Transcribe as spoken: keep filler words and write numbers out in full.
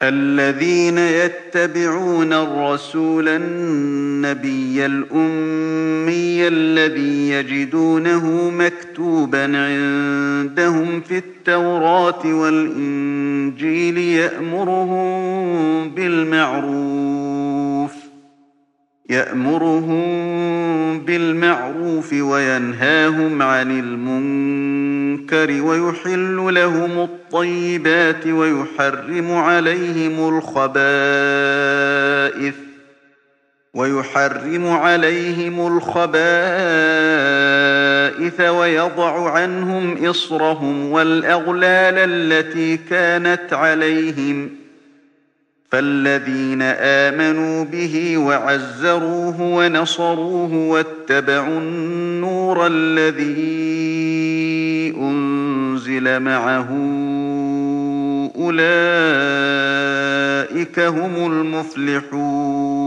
الذين يتبعون الرسول النبي الأمي الذي يجدونه مكتوبا عندهم في التوراة والإنجيل يأمرهم بالمعروف يأمرهم بالمعروف وينهاهم عن المنكر ويحل لهم الطيبات ويحرم عليهم الخبائث ويحرم عليهم الخبائث ويضع عنهم إصرهم والأغلال التي كانت عليهم فالذين آمنوا به وعزروه ونصروه واتبعوا النور الذي أنزل معه أولئك هم المفلحون